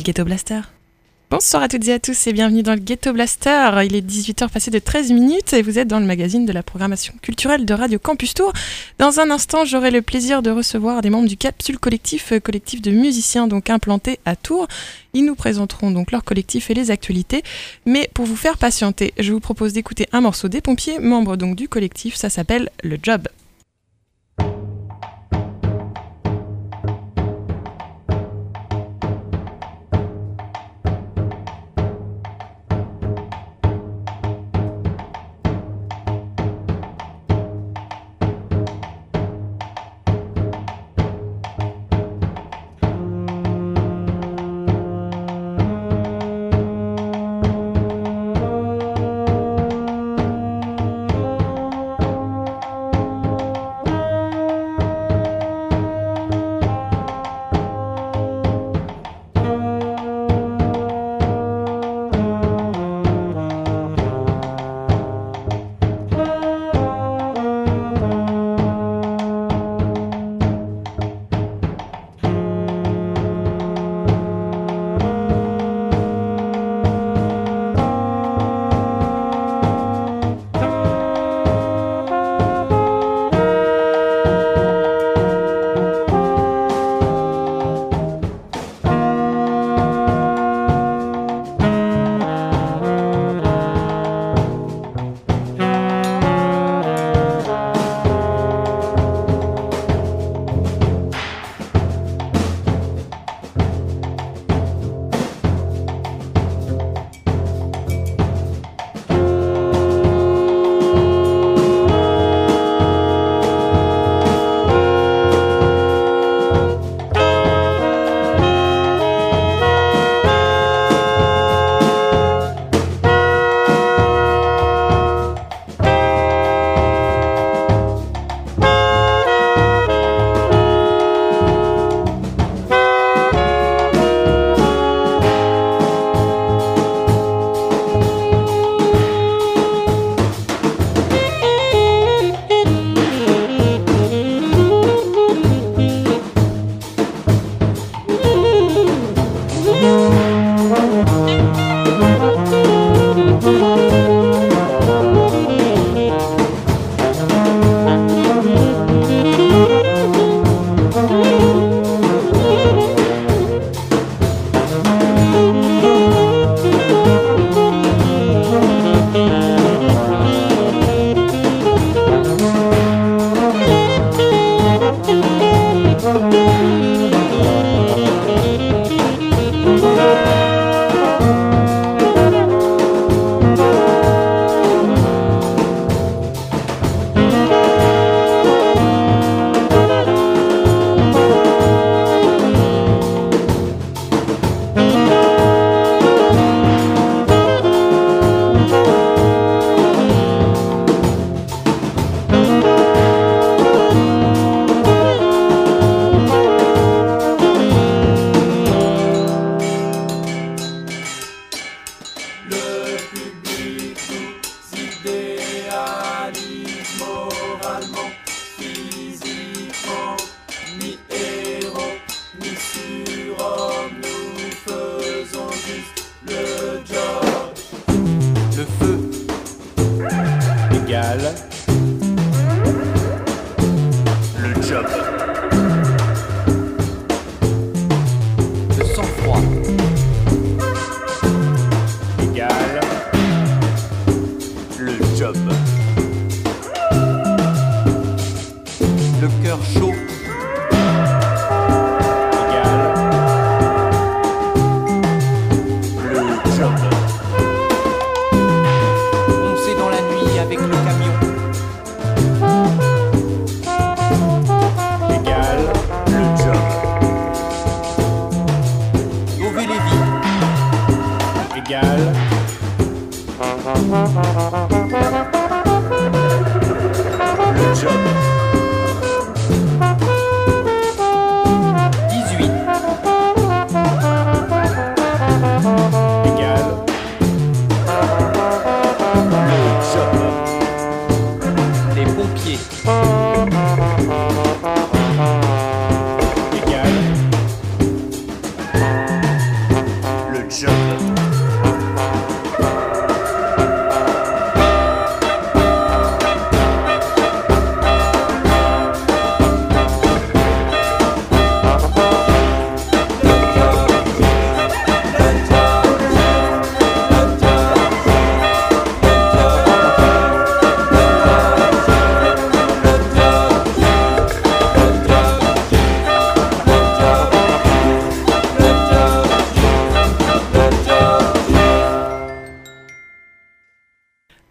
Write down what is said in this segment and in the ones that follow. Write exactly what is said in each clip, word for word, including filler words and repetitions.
Ghetto Blaster. Bonsoir à toutes et à tous et bienvenue dans le Ghetto Blaster. Il est dix-huit heures passées de treize minutes et vous êtes dans le magazine de la programmation culturelle de Radio Campus Tours. Dans un instant, j'aurai le plaisir de recevoir des membres du Capsule Collectif, collectif de musiciens donc implantés à Tours. Ils nous présenteront donc leur collectif et les actualités. Mais pour vous faire patienter, je vous propose d'écouter un morceau des Pompiers, membres donc du collectif. Ça s'appelle Le Job.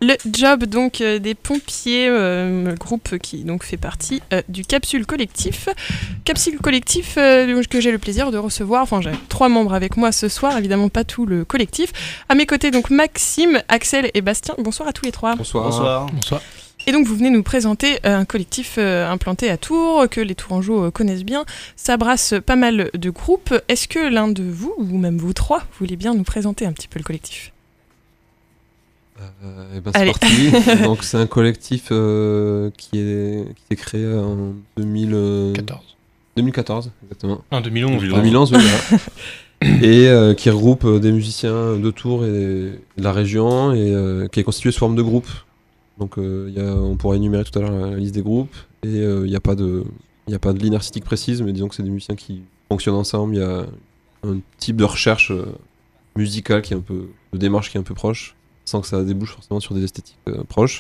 Le Job donc euh, des pompiers, euh, groupe qui donc fait partie euh, du Capsule Collectif. Capsule Collectif euh, que j'ai le plaisir de recevoir. Enfin, j'ai trois membres avec moi ce soir, évidemment pas tout le collectif. À mes côtés donc Maxime, Axel et Bastien. Bonsoir à tous les trois. Bonsoir. Bonsoir. Bonsoir. Et donc vous venez nous présenter euh, un collectif euh, implanté à Tours que les Tourangeaux euh, connaissent bien. Ça brasse pas mal de groupes. Est-ce que l'un de vous ou même vous trois voulez bien nous présenter un petit peu le collectif ? Euh, et ben c'est Allez. parti. Donc c'est un collectif euh, qui est qui s'est créé en deux mille quatorze. deux mille quatorze exactement. En deux mille onze. deux mille onze, oui. Voilà. Et euh, qui regroupe des musiciens de Tours et de la région et euh, qui est constitué sous forme de groupe. Donc euh, y a, on pourrait énumérer tout à l'heure la, la liste des groupes et il euh, n'y a pas de il y a pas de ligne artistique précise, mais disons que c'est des musiciens qui fonctionnent ensemble. Il y a un type de recherche euh, musicale qui est un peu de démarche qui est un peu proche, sans que ça débouche forcément sur des esthétiques euh, proches.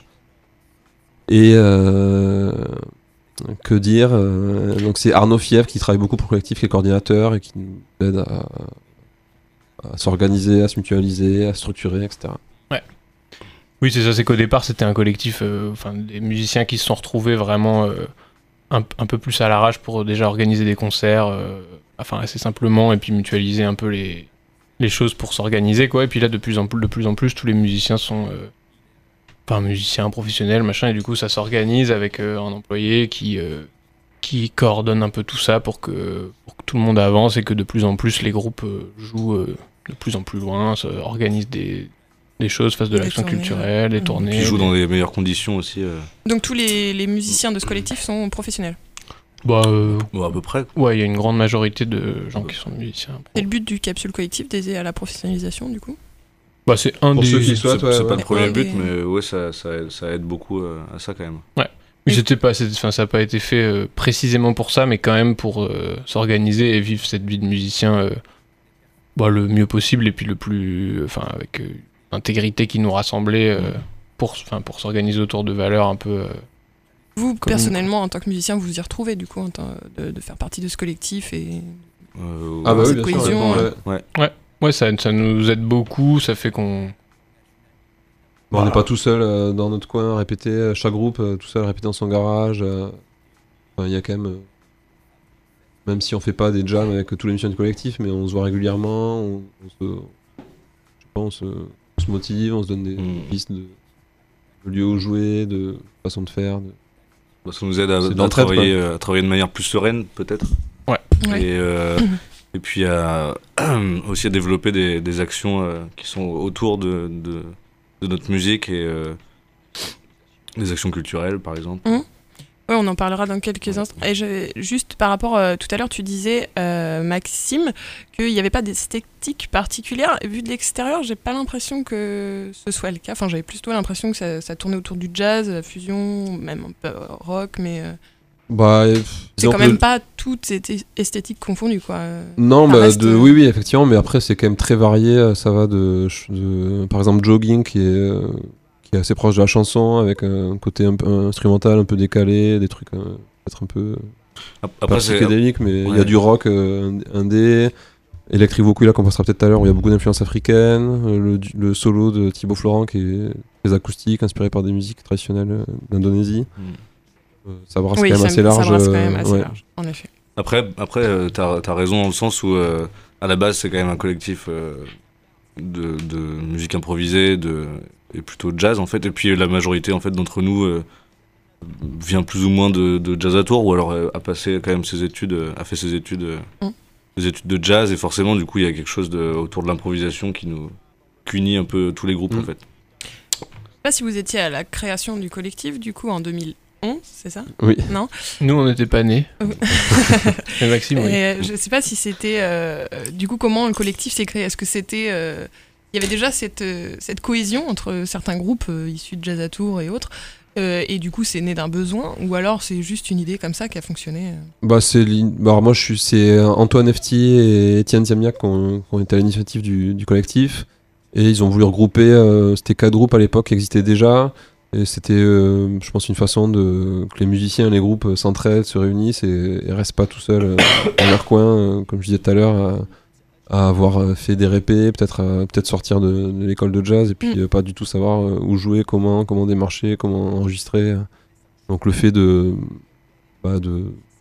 Et euh, que dire euh, donc c'est Arnaud Fièvre qui travaille beaucoup pour le collectif, qui est coordinateur et qui nous aide à, à s'organiser, à se mutualiser, à se structurer, et cetera. Ouais. Oui, c'est ça, c'est qu'au départ c'était un collectif, euh, enfin des musiciens qui se sont retrouvés vraiment euh, un, un peu plus à l'arrache pour déjà organiser des concerts, euh, enfin assez simplement, et puis mutualiser un peu les les choses pour s'organiser, quoi. Et puis là, de plus en plus, de plus en plus, tous les musiciens sont, euh, enfin, musiciens professionnels, machin, et du coup, ça s'organise avec euh, un employé qui euh, qui coordonne un peu tout ça pour que pour que tout le monde avance et que de plus en plus les groupes euh, jouent euh, de plus en plus loin, organisent des des choses, fassent de l'action culturelle, des tournées, qui jouent dans les meilleures conditions aussi. Euh. Donc tous les les musiciens de ce collectif sont professionnels. Bah, euh, bon, à peu près. Ouais, il y a une grande majorité de gens qui sont musiciens. C'est le but du Capsule Collectif d'aider à la professionnalisation, du coup ? Bah, c'est un Pour des... ceux qui souhaitent, c'est, ouais, c'est ouais. pas le premier but, des... mais ouais, ça, ça, ça aide beaucoup euh, à ça quand même. Ouais. Mais c'était pas, c'était, enfin, ça n'a pas été fait euh, précisément pour ça, mais quand même pour euh, s'organiser et vivre cette vie de musicien euh, bah, le mieux possible et puis le plus, enfin, avec euh, intégrité qui nous rassemblait euh, pour, enfin, pour s'organiser autour de valeurs un peu. Euh, Vous, personnellement, en tant que musicien, vous vous y retrouvez, du coup, en tant de, de faire partie de ce collectif et euh, ah bah cette oui, cohésion. Sûr, ouais. Ouais. ouais, ouais, ça, ça nous aide beaucoup, ça fait qu'on... Bon, on n'est pas tout seul euh, dans notre coin à répéter, euh, chaque groupe euh, tout seul à répéter dans son garage. Euh, enfin, il y a quand même... Euh, même si on fait pas des jams avec tous les musiciens du collectif, mais on se voit régulièrement, on, on, se, je sais pas, on, se, on se motive, on se donne des mmh. pistes de, de lieux où jouer, de façon de faire... De... Ça nous aide à, à, travailler, à travailler de manière plus sereine, peut-être. Ouais. ouais. Et, euh, et puis à, aussi à développer des, des actions euh, qui sont autour de, de, de notre musique et euh, des actions culturelles, par exemple. Mmh. Oui, on en parlera dans quelques instants. Et je, juste par rapport, euh, tout à l'heure, tu disais, euh, Maxime, qu'il n'y avait pas d'esthétique particulière. Vu de l'extérieur, j'ai pas l'impression que ce soit le cas. Enfin, j'avais plutôt l'impression que ça, ça tournait autour du jazz, la fusion, même un peu rock, mais euh, bah, c'est quand même le... pas toute esthétique confondue, quoi. Non, bah, reste... de, oui, oui, effectivement, mais après, c'est quand même très varié. Ça va de, de par exemple, Jogging, qui est... Euh... qui est assez proche de la chanson, avec un côté un peu instrumental, un peu décalé, des trucs euh, peut-être un peu après, pas psychédéliques, mais il ouais. y a du rock euh, indé, Electric Vocula qu'on passera peut-être tout à l'heure, où il y a beaucoup d'influences africaines, le, le solo de Thibaut Florent qui est très acoustique, inspiré par des musiques traditionnelles d'Indonésie. Mm. Euh, ça brasse oui, quand même ça, assez large. Ça brasse quand même assez ouais. large, en effet. Après, après euh, t'as, t'as raison dans le sens où, euh, à la base, c'est quand même un collectif euh, de, de musique improvisée, de et plutôt jazz en fait, et puis la majorité en fait d'entre nous euh, vient plus ou moins de, de jazz à Tours, ou alors euh, a passé quand même ses études, euh, a fait ses études, euh, mm. ses études de jazz, et forcément du coup il y a quelque chose de, autour de l'improvisation qui nous qui unit un peu tous les groupes mm. en fait. Je sais pas si vous étiez à la création du collectif du coup en deux mille onze, c'est ça ? Oui. Non ? Nous on n'était pas nés. Et Maxime, oui. Et, euh, je sais pas si c'était euh, du coup comment le collectif s'est créé. Est-ce que c'était euh, il y avait déjà cette, euh, cette cohésion entre certains groupes euh, issus de Jazz à Tours et autres, euh, et du coup c'est né d'un besoin, ou alors c'est juste une idée comme ça qui a fonctionné euh... Bah c'est bah, alors moi je suis c'est Antoine Efti et Étienne Ziamiac qui ont, qui ont été à l'initiative du, du collectif, et ils ont voulu regrouper euh, c'était quatre groupes à l'époque qui existaient déjà, et c'était euh, je pense une façon de que les musiciens et les groupes s'entraident, se réunissent et, et restent pas tout seuls euh, dans leur coin, euh, comme je disais tout à l'heure, à, à avoir fait des répés, peut-être à, peut-être sortir de, de l'école de jazz et puis Mm. euh, pas du tout savoir euh, où jouer, comment, comment démarcher, comment enregistrer. euh. Donc le fait de, bah, de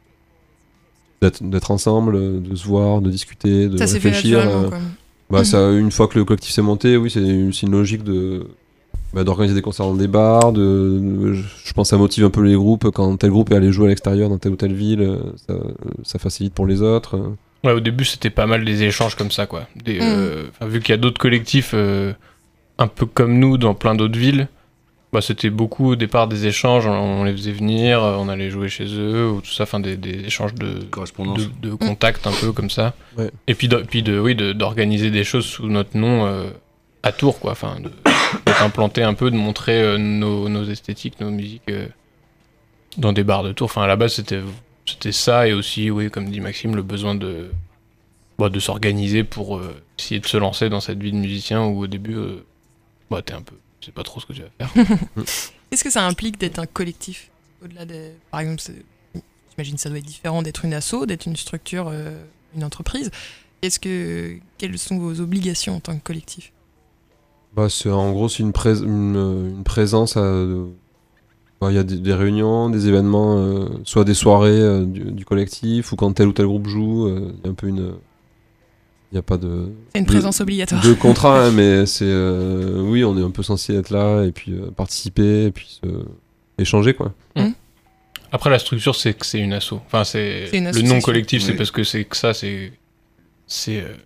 d'être, d'être ensemble, de se voir, de discuter, de Ça s'est fait réfléchir. naturellement, euh, quoi. bah, Mhm. ça, une fois que le collectif s'est monté, oui, c'est une, c'est une logique de bah, d'organiser des concerts dans des bars. De, de- je je pense que ça motive un peu les groupes quand tel groupe est allé jouer à l'extérieur dans telle ou telle ville. euh, Ça, ça facilite pour les autres. euh. Ouais, au début, c'était pas mal des échanges comme ça, quoi. Des, Mm. euh, enfin, vu qu'il y a d'autres collectifs euh, un peu comme nous dans plein d'autres villes, bah, c'était beaucoup au départ des échanges. On, on les faisait venir, euh, on allait jouer chez eux, ou tout ça, enfin des, des échanges de, Correspondance. de, de contacts un peu comme ça. Ouais. Et puis, de, puis de, oui, de, d'organiser des choses sous notre nom euh, à Tours, quoi. Enfin, de, de s'implanter un peu, de montrer euh, nos, nos esthétiques, nos musiques euh, dans des bars de Tours. Enfin, à la base, c'était, c'était ça, et aussi, oui, comme dit Maxime, le besoin de, bah, de s'organiser pour euh, essayer de se lancer dans cette vie de musicien où au début, euh, bah, t'es un peu, tu sais pas trop ce que tu vas faire. Qu'est-ce que ça implique d'être un collectif? Au-delà des... Par exemple, c'est- j'imagine que ça doit être différent d'être une asso, d'être une structure, euh, une entreprise. Qu'est-ce que... Quelles sont vos obligations en tant que collectif? Bah, c'est, en gros, c'est une, prés- une, une présence. à, de- bah, il y a des, des réunions, des événements, euh, soit des soirées euh, du, du collectif, ou quand tel ou tel groupe joue. euh, Il y a un peu une. Il n'y a pas de. C'est une de- présence obligatoire. De contrat, hein, mais c'est. euh, oui, on est un peu censé être là, et puis euh, participer, et puis se- échanger, quoi. Après, la structure, c'est que c'est une asso. Enfin, c'est, C'est une le association. nom collectif, c'est Oui. parce que c'est que ça, c'est. C'est. euh,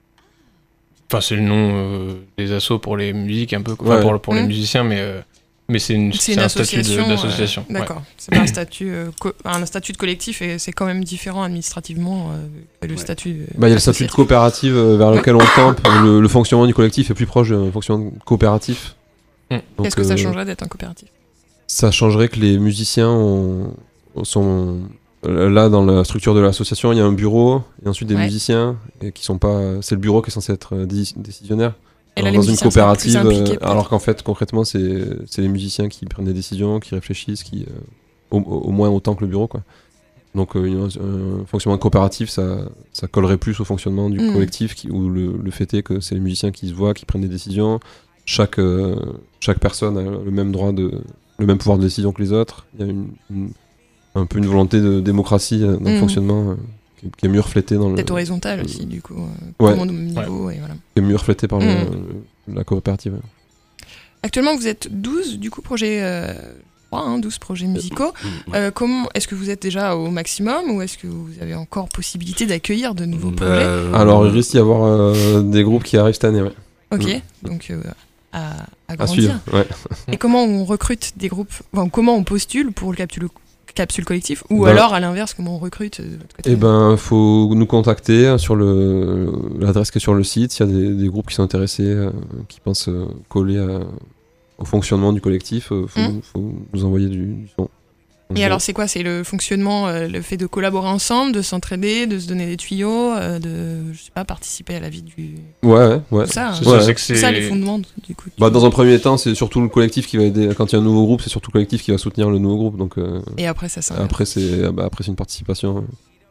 Enfin, c'est le nom euh, des assos pour les musiques, un peu. Enfin, Ouais. pour, pour les Mhm. musiciens, mais. euh, mais c'est, une, C'est c'est une un statut de- association. d'association. euh, ouais. D'accord. C'est pas un statut, euh, co- un statut de collectif et c'est quand même différent administrativement euh, que le Ouais. statut. euh, Bah, il y a le statut de associatif. coopérative euh, vers lequel on tend. Le, le fonctionnement du collectif est plus proche d'un fonctionnement coopératif. Mm. Donc, Qu'est-ce que ça euh, changerait d'être un coopératif? Ça changerait que les musiciens ont- sont euh, là dans la structure de l'association. Il y a un bureau et ensuite des Ouais. musiciens et qui sont pas. C'est le bureau qui est censé être euh, dé- décisionnaire. Et là, Alors, les dans une musiciens sont plus coopérative, impliqués, euh, peut-être. alors qu'en fait concrètement c'est c'est les musiciens qui prennent des décisions, qui réfléchissent, qui euh, au, au moins autant que le bureau, quoi. Donc euh, une- un fonctionnement coopératif, ça, ça collerait plus au fonctionnement du Mm. collectif, qui, où le, le fait est que c'est les musiciens qui se voient, qui prennent des décisions. Chaque, euh, chaque personne a le même droit de, le même pouvoir de décision que les autres. Il y a une, une- un peu une volonté de démocratie euh, dans le Mm. fonctionnement euh, qui, qui est mieux reflétée dans le, Peut-être horizontal aussi, du coup. euh, Ouais. Tout le monde au même niveau, et voilà. qui est mieux reflété par le- Mm. le- la coopérative. Actuellement, vous êtes douze, du coup, projets, euh, je crois, hein, douze projets musicaux. Mm, ouais. Euh, comment, est-ce que vous êtes déjà au maximum ou est-ce que vous avez encore possibilité d'accueillir de nouveaux Bah, projets? euh, Alors il risque d'y avoir euh, des groupes qui arrivent cette année, ouais. Ok, mm. donc euh, à, à À grandir. suivre. Ouais. Et comment on recrute des groupes, enfin, comment on postule pour le capsule, capsule collectif ou Ben- alors à l'inverse, comment on recrute euh, de votre côté? Eh ben, faut nous contacter sur le l'adresse qui est sur le site. S'il y a des, des groupes qui sont intéressés, euh, qui pensent euh, coller à- au fonctionnement du collectif, euh, faut, Mm. faut nous envoyer du, du son. Et alors, c'est quoi? C'est le fonctionnement, euh, le fait de collaborer ensemble, de s'entraider, de se donner des tuyaux, euh, de, je sais pas, participer à la vie du. Ouais, ouais, ouais. Tout ça, hein. C'est Ouais. ça, c'est que C'est c'est. ça les fondements, du coup. Bah, dans un premier temps, c'est surtout le collectif qui va aider. Quand il y a un nouveau groupe, c'est surtout le collectif qui va soutenir le nouveau groupe. Donc euh, Et après, ça s'inverse. après, c'est bah, après c'est une participation.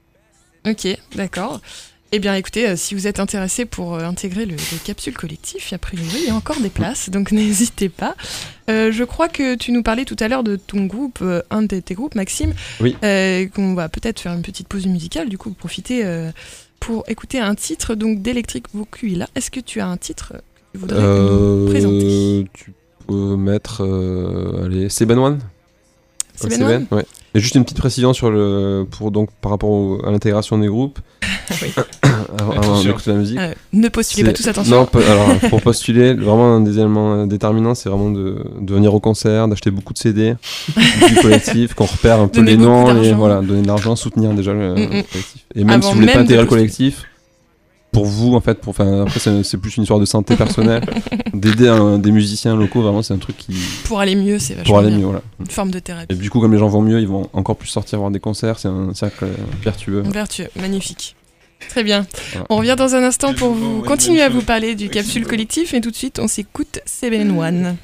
Ok, d'accord. Eh bien, écoutez, euh, si vous êtes intéressé pour euh, intégrer le, le capsule collectif, a priori, il y a encore des places, donc n'hésitez pas. Euh, je crois que tu nous parlais tout à l'heure de ton groupe, euh, un de tes groupes, Maxime, Oui. euh, qu'on va peut-être faire une petite pause musicale, du coup, profiter euh, pour écouter un titre donc d'Electric Vokuila. Est-ce que tu as un titre que tu voudrais nous présenter? Euh, tu peux mettre, euh, allez, c'est Ben One. C'est Ouais, Ben One ouais. Et juste une petite précision sur le, pour, donc, par rapport au- à l'intégration des groupes. Oui. avant avant Attention. d'écouter la musique. Euh, Ne postulez C'est- pas tous, attention. Non, pe- alors pour postuler, vraiment un des éléments euh, déterminants, c'est vraiment de, de venir au concert, d'acheter beaucoup de C D du collectif, qu'on repère un peu Donner les beaucoup noms, et d'argent. voilà, donner de l'argent, soutenir déjà le, Mm, mm. le collectif. Et même Avant si vous voulez même pas de intégrer le postuler. collectif, pour vous en fait, pour, enfin, après c'est, c'est plus une histoire de santé personnelle, d'aider un- des musiciens locaux, vraiment c'est un truc qui Pour aller mieux, c'est vachement pour aller bien. mieux, voilà. Une forme de thérapie. Et du coup, comme les gens vont mieux, ils vont encore plus sortir voir des concerts, c'est un cercle euh, vertueux. Vertueux, magnifique. Très bien. Voilà. On revient dans un instant pour vous continuer à vous parler du capsule collectif et tout de suite on s'écoute Seven One.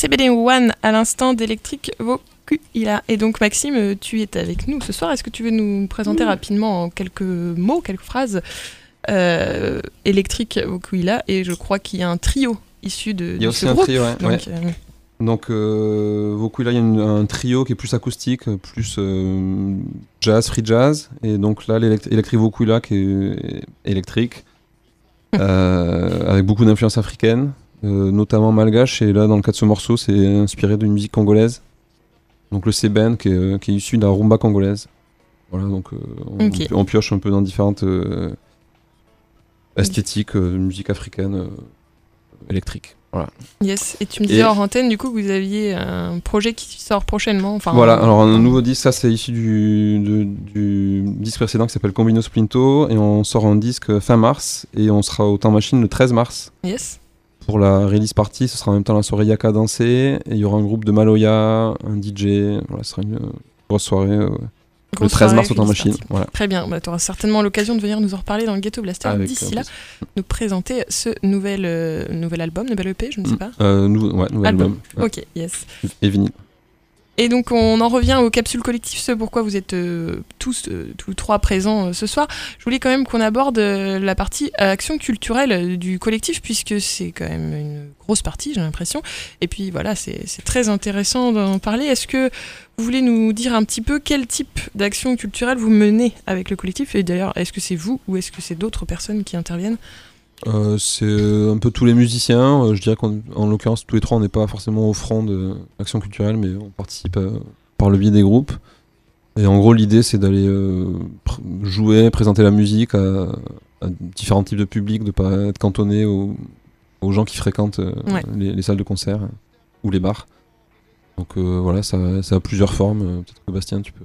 C B D One à l'instant d'Electric Vokuila. Et donc Maxime, tu es avec nous ce soir. Est-ce que tu veux nous présenter mmh. rapidement en quelques mots, quelques phrases euh, Electric Vokuila, et je crois qu'il y a un trio issu de, il y a de aussi ce un groupe. trio, ouais. Donc, ouais. euh, Donc euh, Vokuila, il y a une, un trio qui est plus acoustique, plus euh, jazz, free jazz, et donc là l'Electric Vokuila qui est électrique, euh, avec beaucoup d'influences africaines, euh, notamment malgache, et là dans le cas de ce morceau c'est inspiré d'une musique congolaise, donc le seben qui est, qui est issu de la rumba congolaise. Voilà, donc euh, on, okay. on pioche un peu dans différentes euh, esthétiques, euh, musique africaine euh, électrique. Voilà. Yes, et tu me disais et... hors antenne du coup que vous aviez un projet qui sort prochainement. Enfin, voilà, un... alors un nouveau disque, ça c'est issu du, de, du disque précédent qui s'appelle Combino Splinto, et on sort un disque fin mars, et on sera au Temps Machine le treize mars. Yes. Pour la release party, ce sera en même temps la soirée Yaka Danser, et il y aura un groupe de Maloya, un D J, voilà, ce sera une grosse soirée. Euh... Le treize mars au Temps Machine. Voilà. Très bien, bah, tu auras certainement l'occasion de venir nous en reparler dans le Ghetto Blaster. Avec d'ici là, nous présenter ce nouvel, euh, nouvel album, nouvel E P, je ne sais pas. Euh, nou- ouais, nouvel album. album. Ouais. Ok, yes. Et vinyle. Et donc on en revient aux capsules collectives, ce pourquoi vous êtes euh, tous, euh, tous trois présents euh, ce soir. Je voulais quand même qu'on aborde euh, la partie action culturelle euh, du collectif, puisque c'est quand même une grosse partie, j'ai l'impression. Et puis voilà, c'est, c'est très intéressant d'en parler. Est-ce que vous voulez nous dire un petit peu quel type d'action culturelle vous menez avec le collectif ? Et d'ailleurs, est-ce que c'est vous ou est-ce que c'est d'autres personnes qui interviennent ? Euh, c'est un peu tous les musiciens. Euh, je dirais qu'en l'occurrence, tous les trois, on n'est pas forcément au front de l'action culturelle, mais on participe euh, par le biais des groupes. Et en gros, l'idée, c'est d'aller euh, pr- jouer, présenter la musique à, à différents types de publics, de ne pas être cantonné aux, aux gens qui fréquentent euh, ouais. les, les salles de concert euh, ou les bars. Donc euh, voilà, ça, ça a plusieurs formes. Euh, peut-être que Bastien, tu peux...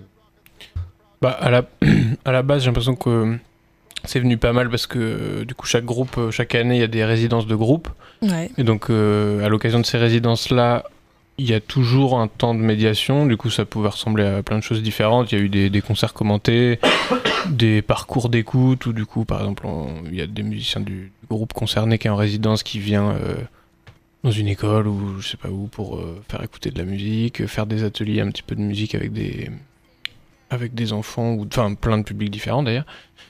Bah, à la, à la base, j'ai l'impression que c'est venu pas mal parce que du coup chaque groupe, chaque année il y a des résidences de groupe. Ouais. Et donc euh, à l'occasion de ces résidences-là, il y a toujours un temps de médiation. Du coup ça pouvait ressembler à plein de choses différentes. Il y a eu des, des concerts commentés, des parcours d'écoute, ou du coup par exemple il y a des musiciens du, du groupe concerné qui est en résidence qui vient euh, dans une école ou je sais pas où pour euh, faire écouter de la musique, faire des ateliers un petit peu de musique avec des, avec des enfants, ou enfin plein de publics différents d'ailleurs.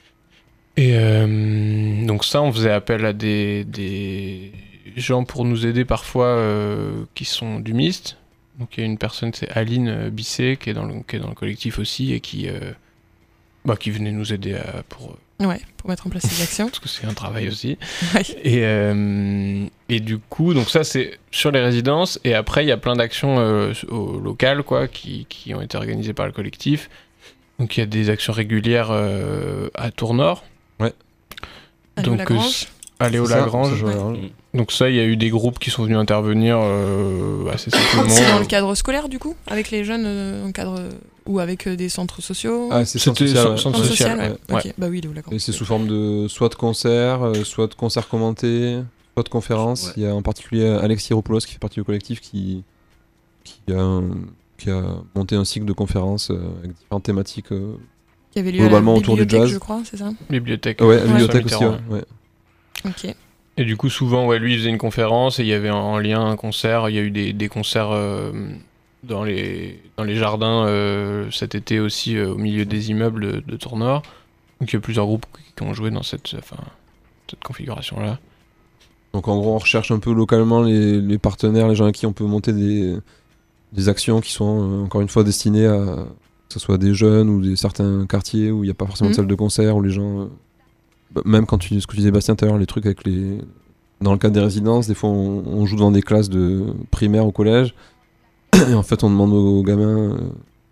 Et euh, donc ça, on faisait appel à des, des gens pour nous aider parfois euh, qui sont du Mist. Donc il y a une personne, c'est Aline Bisset, qui est dans le, qui est dans le collectif aussi, et qui, euh, bah, qui venait nous aider à, pour... Ouais, pour mettre en place ces actions. Parce que c'est un travail aussi. Ouais. Et, euh, et du coup, donc ça c'est sur les résidences, et après il y a plein d'actions euh, au local, quoi, qui, qui ont été organisées par le collectif. Donc il y a des actions régulières euh, à Tournord. Ouais. Donc euh, à Léo Lagrange. Ouais. Donc ça, il y a eu des groupes qui sont venus intervenir euh, assez simplement. C'est dans le cadre scolaire du coup, avec les jeunes euh, en cadre ou avec euh, des centres sociaux. Ah, c'est centre social. Ouais. Centre social, ouais. Ouais. Ok, bah oui, Léo Lagrange. Et c'est sous forme de soit de concerts, euh, soit de concerts commentés, soit de conférences. Ouais. Il y a en particulier Alexis Hiropoulos qui fait partie du collectif qui qui a un... qui a monté un cycle de conférences euh, avec différentes thématiques euh, qui avait lieu globalement à la autour du jazz. Je crois, c'est ça ? Bibliothèque. Ouais, ouais. Bibliothèque aussi, ouais. ouais. Ok. Et du coup, souvent, ouais, lui, il faisait une conférence et il y avait en lien un concert. Il y a eu des, des concerts euh, dans, les, dans les jardins euh, cet été aussi, euh, au milieu des immeubles de, de Tournord. Donc il y a plusieurs groupes qui ont joué dans cette, enfin, cette configuration-là. Donc en gros, on recherche un peu localement les, les partenaires, les gens à qui on peut monter des, des actions qui sont euh, encore une fois destinées à que ce soit des jeunes ou des certains quartiers où il n'y a pas forcément mmh. de salle de concert, où les gens... Euh, bah, même quand tu, ce que tu disais Bastien tout à l'heure, les trucs avec les... Dans le cadre des résidences, des fois on, on joue devant des classes de primaire au collège, et en fait on demande aux gamins euh,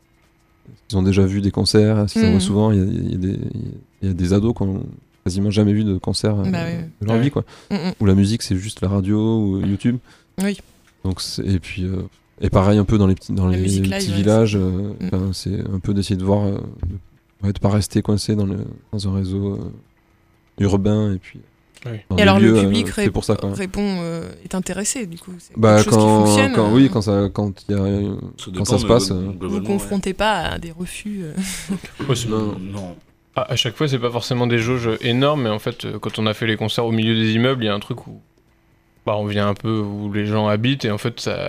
s'ils ont déjà vu des concerts, s'ils mmh. en voient souvent. Il y a, y, a des, y a des ados qui n'ont quasiment jamais vu de concert euh, bah, oui. de leur ouais. vie, quoi. Mmh. Où la musique c'est juste la radio ou YouTube. Oui. Donc, et puis... Euh, Et pareil un peu dans les petits, dans les petits live, villages, ouais, c'est... Euh, mm. c'est un peu d'essayer de voir, euh, de ne pas rester coincé dans, le, dans un réseau euh, urbain et puis. Oui. Et alors lieux, le public euh, ré- pour ça, répond, euh, est intéressé du coup. C'est bah, quelque chose quand, qui fonctionne. Quand, euh... oui, quand ça, quand il y a, ça quand ça se passe. Vous vous confrontez ouais. pas à des refus. Euh... Ouais, non. non. À, à chaque fois, c'est pas forcément des jauges énormes, mais en fait, quand on a fait les concerts au milieu des immeubles, il y a un truc où, bah, on vient un peu où les gens habitent et en fait ça.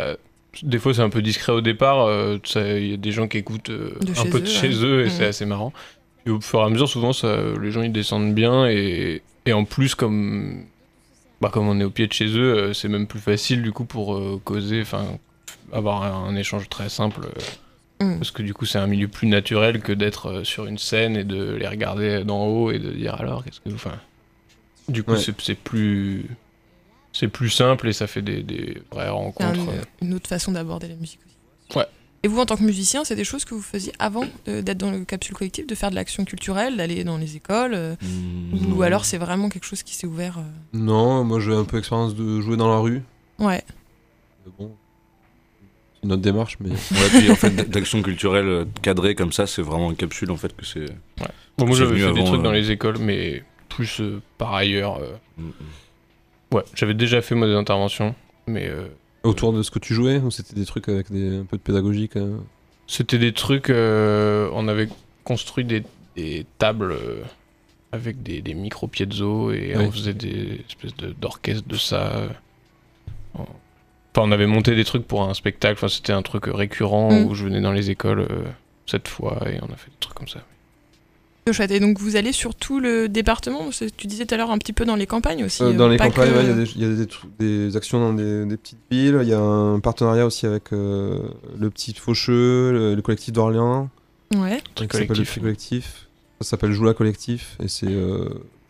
des fois c'est un peu discret au départ, il y a des gens qui écoutent euh, un peu de eux, chez ouais. eux et Mmh. c'est assez marrant. Et au fur et à mesure, souvent, ça, les gens ils descendent bien et, et en plus, comme, bah, comme on est au pied de chez eux, euh, c'est même plus facile du coup pour euh, causer, enfin, avoir un, un échange très simple. Euh, Mmh. Parce que du coup, c'est un milieu plus naturel que d'être euh, sur une scène et de les regarder d'en haut et de dire alors, qu'est-ce que vous. Enfin, du coup, Ouais. c'est, c'est plus. C'est plus simple et ça fait des, des vraies C'est un- rencontres. une autre façon d'aborder la musique aussi. Ouais. Et vous, en tant que musicien, c'est des choses que vous faisiez avant de- d'être dans le capsule collective, de faire de l'action culturelle, d'aller dans les écoles euh, Mmh, ou non. alors c'est vraiment quelque chose qui s'est ouvert euh, Non, moi j'ai un peu expérience de jouer dans la rue. Ouais. Mais bon, c'est une autre démarche, mais Ouais, puis en fait, d'action culturelle euh, cadrée comme ça, c'est vraiment une capsule en fait que c'est. Bon, moi, C'est j'avais venu fait des avant, trucs euh, dans les écoles, mais plus euh, par ailleurs. euh, Mmh. Ouais, j'avais déjà fait moi des interventions, mais euh, autour de ce que tu jouais, ou c'était des trucs avec des, un peu de pédagogique hein c'était des trucs. euh, on avait construit des, des tables euh, avec des, des micro piezo et Ouais. on faisait des espèces de, d'orchestre de ça. euh, en- Enfin, on avait monté des trucs pour un spectacle. Enfin, c'était un truc récurrent Mm. où je venais dans les écoles euh, cette fois et on a fait des trucs comme ça. C'est chouette. Et donc vous allez sur tout le département, parce que tu disais tout à l'heure un petit peu dans les campagnes aussi. Euh, Dans euh, les pas campagnes, que- ouais, il y a, des, il y a des, tru- des actions dans des, des petites villes. Il y a un partenariat aussi avec euh, le Petit Faucheux, le, le collectif d'Orléans, Ouais. qui s'appelle le Collectif. Tri Collectif. Ça s'appelle Joula Collectif et c'est, euh,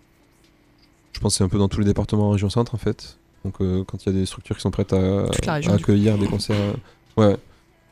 je pense, que c'est un peu dans tous les départements en région centre en fait. Donc euh, quand il y a des structures qui sont prêtes à, Toute la région, à du coup. accueillir des concerts, euh, ouais.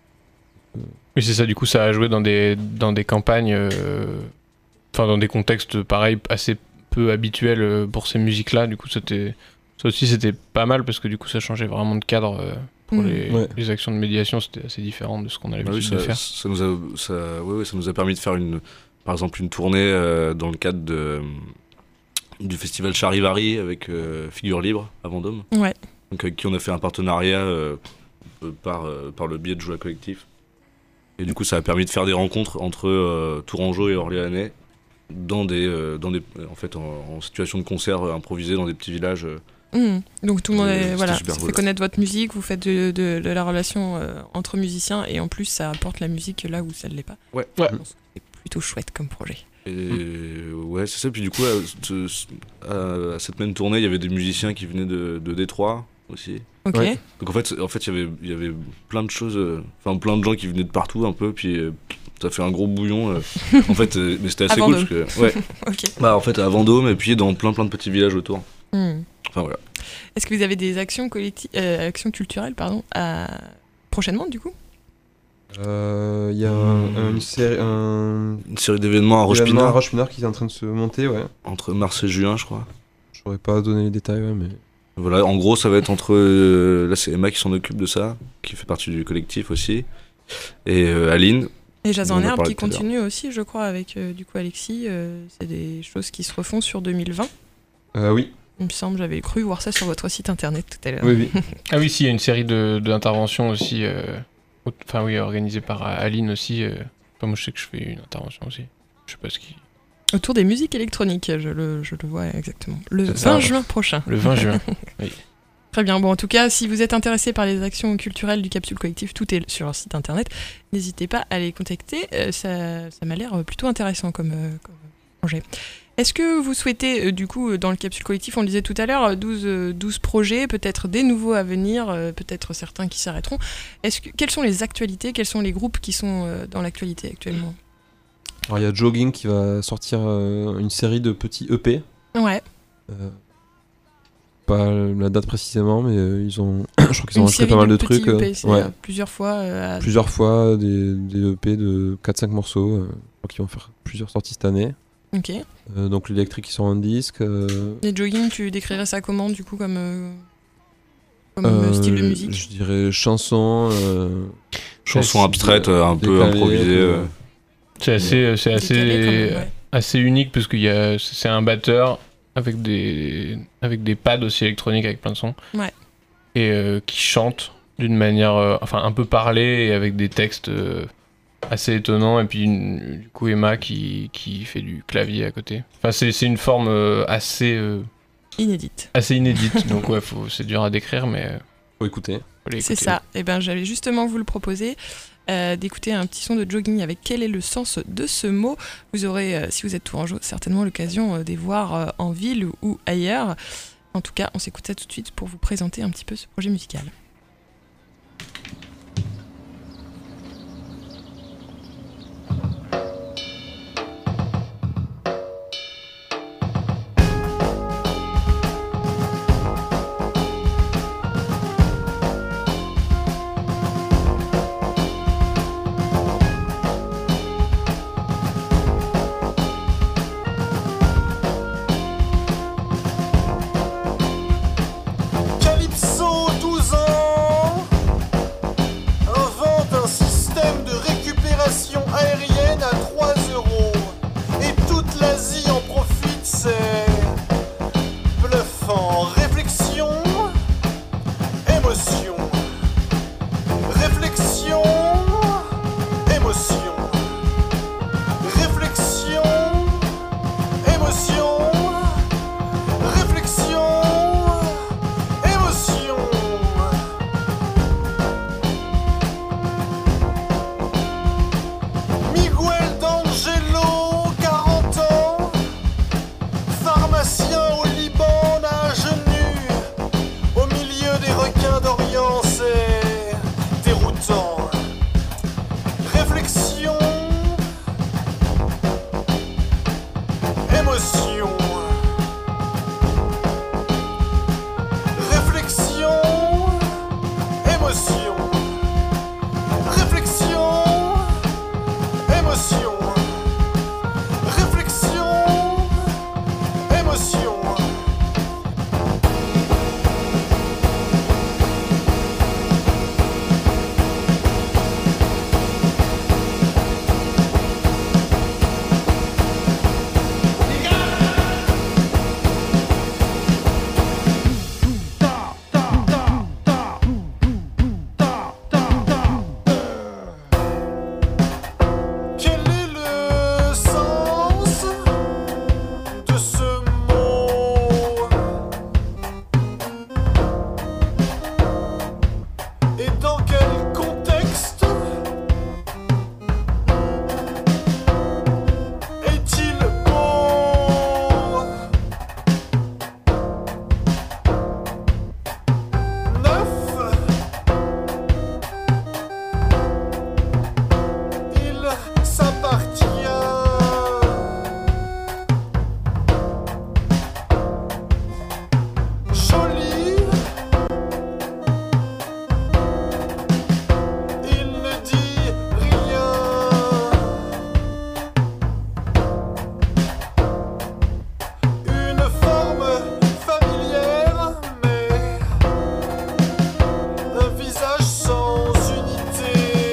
Oui, c'est ça. Du coup, ça a joué dans des dans des campagnes, euh, enfin dans des contextes pareils assez peu habituels euh, pour ces musiques-là. Du coup, c'était ça aussi, c'était pas mal parce que du coup, ça changeait vraiment de cadre euh, pour Mm. les, Ouais. les actions de médiation. C'était assez différent de ce qu'on a Bah oui, l'habitude ça, de faire. ça nous a, ça, ouais, ouais, ça nous a permis de faire une, par exemple une tournée euh, dans le cadre de, du festival Charivari avec euh, Figure Libre à Vendôme. Ouais. Donc avec qui on a fait un partenariat euh, euh, par, euh, par le biais de Joula Collectif. Et du coup, ça a permis de faire des rencontres entre euh, Tourangeau et Orléanais dans des, euh, dans des, en fait, en, en situation de concert euh, improvisé dans des petits villages. euh. Mm. Donc tout le monde Et est, c'était voilà, super ça cool. fait connaître votre musique, vous faites de, de- de la relation euh, entre musiciens et en plus ça apporte la musique là où ça ne l'est pas. Ouais. Je Ouais. pense que c'est plutôt chouette comme projet. Et ouais, c'est ça. Puis du coup, à, ce- à- à cette même tournée, il y avait des musiciens qui venaient de, de Détroit aussi. Ok. Ouais. Donc en fait, en fait, il y avait, il y avait plein de choses, euh, enfin plein de gens qui venaient de partout un peu, puis euh, ça fait un gros bouillon. euh. En fait, euh, mais c'était assez À cool Vendôme. parce que, ouais, Ok. bah en fait à Vendôme et puis dans plein plein de petits villages autour. Mm. Enfin voilà. Est-ce que vous avez des actions collectives, euh, actions culturelles, pardon, à... prochainement du coup? Euh, Il y a un, un- une série, un Une série d'événements à événement à Roche-Pinard Roche-Pinard qui est en train de se monter, ouais. entre mars et juin, je crois. Je saurais pas donner les détails, ouais, mais Voilà, en gros, ça va être entre. euh, là, c'est Emma qui s'en occupe de ça, qui fait partie du collectif aussi, et euh, Aline. Et Jazz On en en a herbe parlé qui tout à l'heure. continue aussi, je crois, avec euh, du coup Alexis. euh, c'est des choses qui se refont sur deux mille vingt. euh, oui, Il me semble, j'avais cru voir ça sur votre site internet tout à l'heure. oui, oui. Ah oui, si, il y a une série de, d'interventions aussi, euh, au- enfin oui, organisée par euh, Aline aussi. euh. Enfin, moi, je sais que je fais une intervention aussi. Je sais pas ce qui. Autour des musiques électroniques, je le, je le vois exactement. Le C'est ça. vingt juin prochain. Le vingt juin. Très bien. Bon, en tout cas, si vous êtes intéressé par les actions culturelles du Capsule Collectif, tout est sur leur site internet. N'hésitez pas à les contacter. Euh, ça, ça m'a l'air plutôt intéressant comme, euh, comme projet. Est-ce que vous souhaitez, euh, du coup, dans le Capsule Collectif, on le disait tout à l'heure, douze, euh, douze projets, peut-être des nouveaux à venir, euh, peut-être certains qui s'arrêteront. Est-ce que, quelles sont les actualités, quels sont les groupes qui sont euh, dans l'actualité actuellement? Alors il y a Jogging qui va sortir euh, une série de petits E P. Ouais. Euh, pas la date précisément, mais euh, ils ont, je crois qu'ils ont Une enregistré série pas mal de petits trucs. E euh, P, c'est, ouais. euh, plusieurs fois. euh, à- Plusieurs fois, des, des E P de quatre cinq morceaux. euh, je crois qu'ils vont faire plusieurs sorties cette année. Ok. Euh, donc l'électrique qui sort en disque. euh, Les jogging, tu décrirais ça comment, du coup, comme, euh, comme euh, style de musique? Je dirais chanson. euh, Chanson Ouais, abstraite, euh, un peu décalé, improvisée. euh, euh. C'est assez, c'est assez, Décalé, quand même, ouais. assez unique parce qu'il y a, c'est un batteur avec des, avec des pads aussi électroniques avec plein de sons. Ouais. Et euh, qui chante d'une manière, euh, enfin un peu parlée et avec des textes euh, assez étonnants. Et puis une- du coup Emma qui, qui fait du clavier à côté. Enfin c'est, c'est une forme euh, assez, euh, Inédite. assez inédite. Donc ouais, faut, c'est dur à décrire, mais euh, Faut écouter. faut Allez, C'est écoutez. ça. Et ben, j'allais justement vous le proposer. Euh, d'écouter un petit son de jogging avec quel est le sens de ce mot. Vous aurez, euh, si vous êtes tourangeau, certainement l'occasion euh, de les voir euh, en ville ou, ou ailleurs. En tout cas, on s'écoute ça tout de suite pour vous présenter un petit peu ce projet musical. Calypso, douze ans, invente un système de récupération aérienne à trois euros. Et toute l'Asie en profite, c'est bluffant. Réflexion, émotion. Réflexion, émotion. Réflexion, émotion. Réflexion, émotion. Miguel D'Angelo, quarante ans, pharmacien au Liban, nage nu au milieu des requins d'Orient, c'est déroutant. Réflexion, émotion. Réflexion, émotion. Réflexion, émotion. Réflexion, émotion. Quel est le sens de ce mot? Et dans quel contexte est-il beau? Neuf, il s'appartient. Joli, il ne dit rien. Une forme familière, mais un visage sans unité.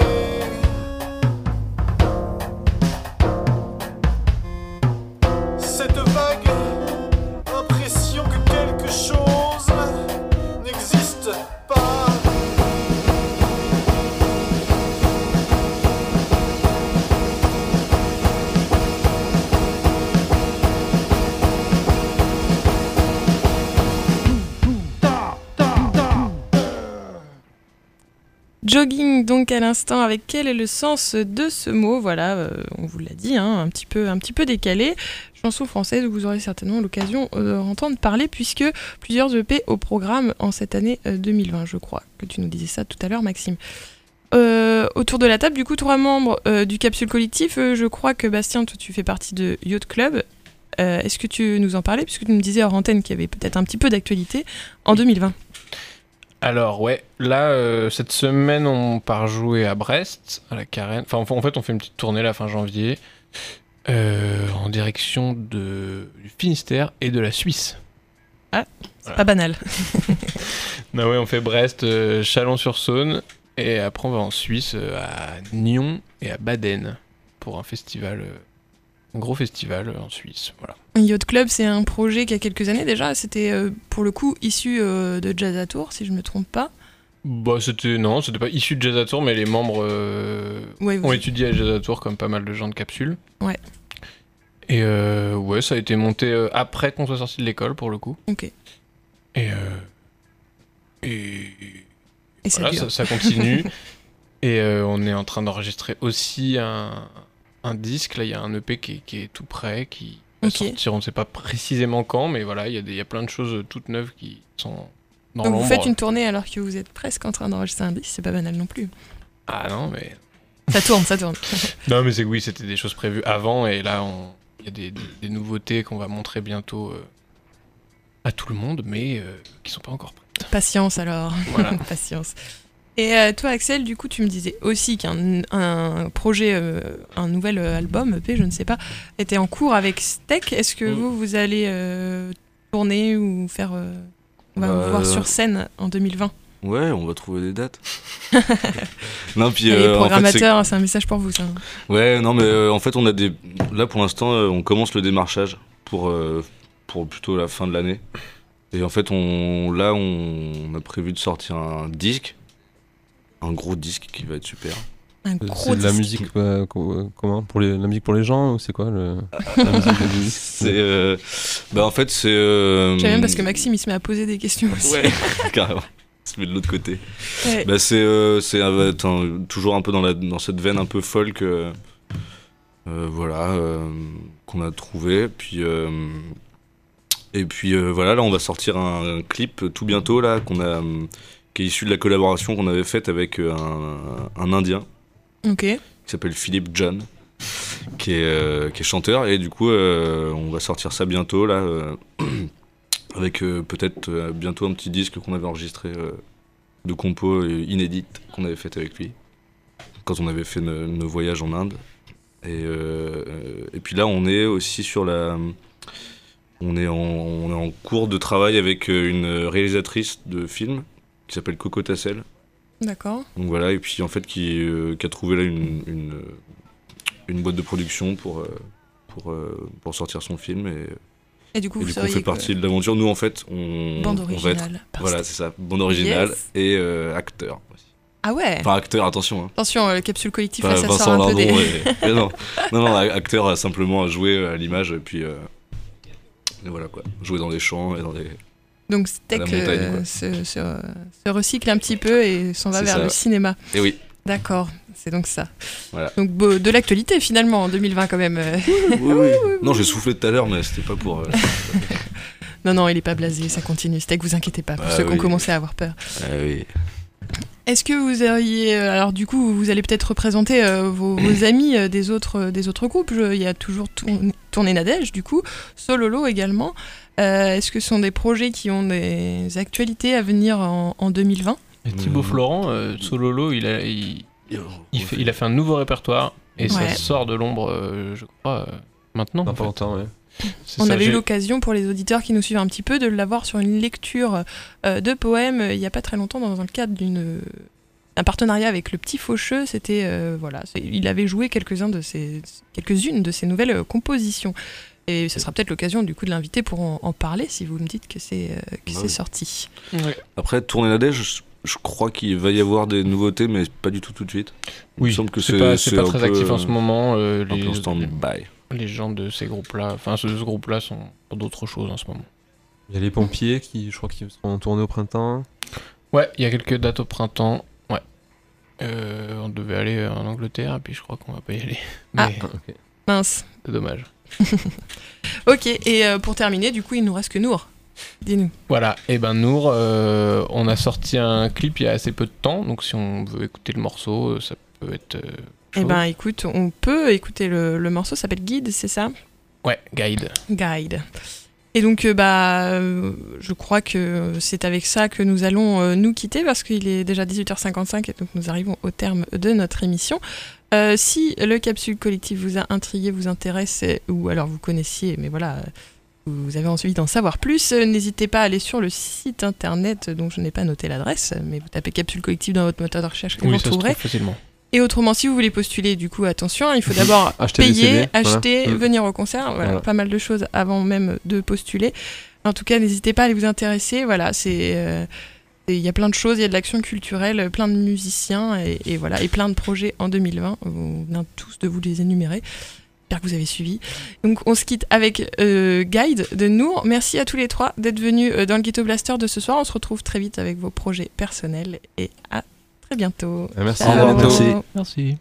Cette vague impression que quelque chose n'existe pas. Jogging donc à l'instant avec quel est le sens de ce mot. Voilà, euh, on vous l'a dit, hein, un petit peu, un petit peu décalé. Chanson française où vous aurez certainement l'occasion euh, d'entendre parler puisque plusieurs E P au programme en cette année euh, deux mille vingt, je crois que tu nous disais ça tout à l'heure, Maxime. Euh, autour de la table, du coup, trois membres euh, du Capsule Collectif. Euh, je crois que Bastien, toi, tu fais partie de Yacht Club. Euh, est-ce que tu nous en parlais puisque tu me disais hors antenne qu'il y avait peut-être un petit peu d'actualité en deux mille vingt? Alors ouais, là euh, cette semaine on part jouer à Brest, à la Carène. Enfin en fait on fait une petite tournée la fin janvier euh, en direction de du Finistère et de la Suisse. C'est pas banal. Non ouais, on fait Brest, euh, Chalon-sur-Saône et après on va en Suisse euh, à Nyon et à Baden pour un festival, euh, un gros festival euh, en Suisse. Voilà. Yacht Club, c'est un projet qui a quelques années déjà. C'était euh, pour le coup issu euh, de Jazz à Tours, si je me trompe pas. Bah c'était non, c'était pas issu de Jazz à Tours, mais les membres euh, Ouais, vous- ont étudié à Jazz à Tours comme pas mal de gens de Capsule. Ouais. Et euh, ouais, ça a été monté euh, après qu'on soit sorti de l'école pour le coup. Ok. Et euh, et Et ça Voilà, dure. ça, ça continue. Et euh, on est en train d'enregistrer aussi un, un disque. Là, il y a un E P qui est, qui est tout prêt, qui va Ok. sortir. On ne sait pas précisément quand, mais voilà, il y, a des- il y a plein de choses toutes neuves qui sont dans Donc l'ombre. vous faites une tournée alors que vous êtes presque en train d'enregistrer un disque, c'est pas banal non plus. Ah non, mais Ça tourne, ça tourne. non, mais c'est que oui, c'était des choses prévues avant, et là, on- il y a des, des- des nouveautés qu'on va montrer bientôt euh, à tout le monde, mais euh, qui sont pas encore prêtes. Patience alors. Voilà. Patience. Et euh, toi, Axel, du coup, tu me disais aussi qu'un un projet, euh, un nouvel euh, album, E P, je ne sais pas, était en cours avec Steak. Est-ce que Mm. vous, vous allez euh, tourner ou faire. euh, on va Bah, vous voir sur scène en deux mille vingt. Ouais, on va trouver des dates. non, puis Et euh, les en fait, c'est- programmateurs, c'est un message pour vous, ça. Ouais, non, mais euh, en fait, on a des. Là, pour l'instant, euh, on commence le démarchage pour, euh, pour plutôt la fin de l'année. Et en fait, on, là, on, on a prévu de sortir un disque. Un gros disque qui va être super. Un gros C'est de la disque. musique euh, co- comment pour les, la musique pour les gens ou c'est quoi le, la musique de musique C'est. euh, Bah, en fait, c'est. euh, J'aime bien parce que Maxime, il se met à poser des questions aussi. Ouais, carrément. Il se met de l'autre côté. Ouais. Bah, c'est euh, c'est euh, attends, toujours un peu dans, la, dans cette veine un peu folk. euh, euh, voilà, euh, qu'on a trouvé. Puis. euh, Et puis euh, voilà, là on va sortir un, un clip tout bientôt là qu'on a, euh, qui est issu de la collaboration qu'on avait faite avec euh, un, un Indien Ok. qui s'appelle Philippe John, qui est, euh, qui est chanteur, et du coup euh, on va sortir ça bientôt là, euh, avec euh, peut-être euh, bientôt un petit disque qu'on avait enregistré euh, de compos euh, inédites qu'on avait fait avec lui quand on avait fait nos, nos voyages en Inde. Et, euh, et puis là on est aussi sur la... On est, en, on est en cours de travail avec une réalisatrice de film qui s'appelle Coco Tassel. D'accord. Donc voilà, et puis en fait qui, euh, qui a trouvé là une, une, une boîte de production pour, euh, pour, euh, pour sortir son film. Et, Et du coup, et vous du coup on seriez fait partie de l'aventure. Nous en fait, on, bande on va être... originale. par Voilà, Steak. c'est ça, bande originale Yes. et euh, acteur aussi. Ah ouais. Enfin acteur, attention. Hein. Attention, euh, capsule collective, Pas là, ça Vincent sort un peu Lindon. des... Et... et non. non, non, acteur a simplement à jouer à l'image et puis... Euh... Et voilà quoi, jouer dans des champs et dans des... Donc Steak À la montagne, euh, quoi. se, se- se recycle un petit peu et s'en va C'est vers ça. le cinéma. Et oui. D'accord, c'est donc ça. Voilà. Donc beau- de l'actualité finalement en deux mille vingt quand même. euh. Oui, oui. Non, j'ai soufflé tout à l'heure, mais c'était pas pour... euh, Non, non, il est pas blasé, ça continue. Steak, vous inquiétez pas, pour Ah ceux qui ont oui. commencé à avoir peur. Ah oui. Est-ce que vous auriez... euh, Alors du coup, vous allez peut-être représenter euh, vos, vos amis euh, des, autres, euh, des autres groupes. Je- Il y a toujours Tourn- Tournée Nadège, du coup. Sololo également. Euh, Est-ce que ce sont des projets qui ont des actualités à venir en, en deux mille vingt? Et Thibaut Mhm. Florent, euh, Sololo, il a, il, il, fait- il a fait un nouveau répertoire et ça Ouais. sort de l'ombre, euh, je crois, euh, maintenant. Dans en pas fait. longtemps, ouais. C'est On ça, avait eu j'ai- l'occasion pour les auditeurs qui nous suivent un petit peu de l'avoir sur une lecture euh, de poèmes euh, il n'y a pas très longtemps dans le cadre d'une un partenariat avec le Petit Faucheux. C'était euh, voilà, c'est- il avait joué quelques-uns de ses quelques-unes de ses nouvelles euh, compositions. Et ce sera peut-être l'occasion du coup de l'inviter pour en, en parler si vous me dites que c'est euh, que Bah c'est oui. sorti. Ouais. Après, Tournée Nadège, je, je crois qu'il va y avoir des nouveautés, mais pas du tout tout de suite. Il me Oui, semble que c'est c'est pas, c'est c'est pas un très peu, actif en euh, ce moment. euh, Un les, peu en stand-by. les gens de ces groupes-là, enfin ceux de ce groupe-là sont pour d'autres choses en ce moment. Il y a les pompiers qui, je crois, qui seront tournés au printemps. Ouais, il y a quelques dates au printemps. Ouais. Euh, on devait aller en Angleterre, et puis je crois qu'on va pas y aller. Mais Ah. Ah, ok. Mince. c'est dommage. Ok, et euh, pour terminer, du coup, il nous reste que Nour. Dis-nous. Voilà, et ben Nour, euh, on a sorti un clip il y a assez peu de temps, donc si on veut écouter le morceau, euh, ça peut être. Euh, Eh chaud. ben, écoute, on peut écouter le, le morceau, ça s'appelle Guide, c'est ça? Ouais, Guide. Guide. Et donc, euh, bah, euh, je crois que c'est avec ça que nous allons euh, nous quitter parce qu'il est déjà dix-huit heures cinquante-cinq et donc nous arrivons au terme de notre émission. Euh, si le capsule collectif vous a intrigué, vous intéresse, euh, ou alors vous connaissiez, mais voilà, euh, vous avez envie d'en savoir plus, euh, n'hésitez pas à aller sur le site internet dont je n'ai pas noté l'adresse, mais vous tapez capsule collectif dans votre moteur de recherche et Oui, vous ça se trouverez. trouve facilement. Et autrement, si vous voulez postuler, du coup, attention, il faut d'abord Acheter des payer, C D, voilà. acheter, Mm. venir au concert, voilà, Voilà. pas mal de choses avant même de postuler. En tout cas, n'hésitez pas à aller vous intéresser, voilà, c'est... euh, il y a plein de choses, il y a de l'action culturelle, plein de musiciens et, et voilà, et plein de projets en deux mille vingt. On vient tous de vous les énumérer. J'espère que vous avez suivi. Donc on se quitte avec euh, Guide de Nour. Merci à tous les trois d'être venus euh, dans le Ghetto Blaster de ce soir. On se retrouve très vite avec vos projets personnels et à très bientôt. Merci. Ciao. À bientôt. Merci. Merci.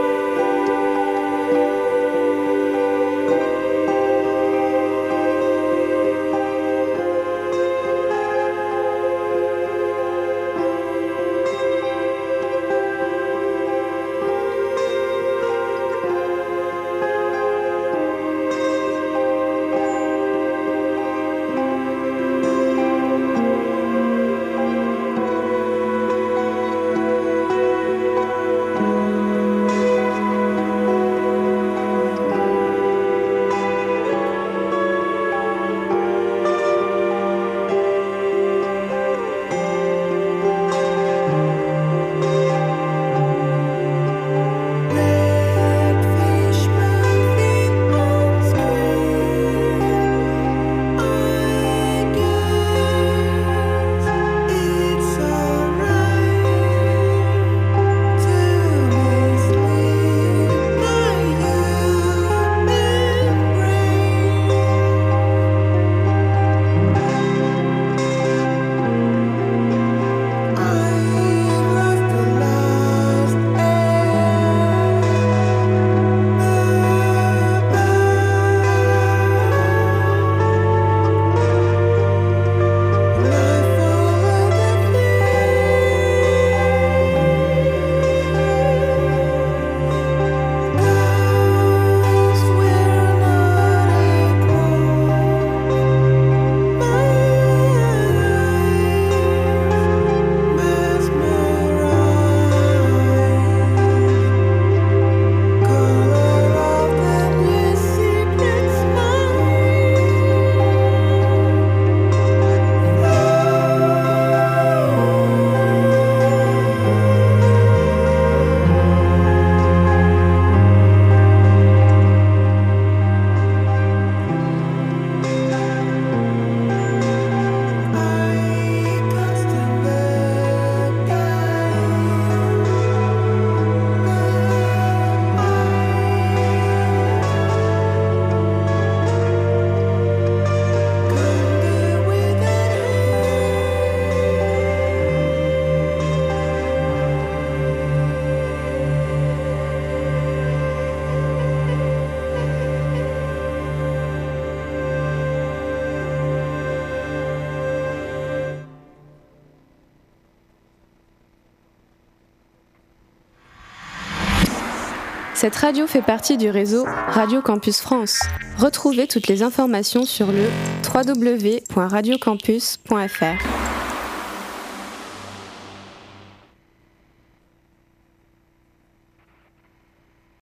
Cette radio fait partie du réseau Radio Campus France. Retrouvez toutes les informations sur le w w w point radio campus point f r.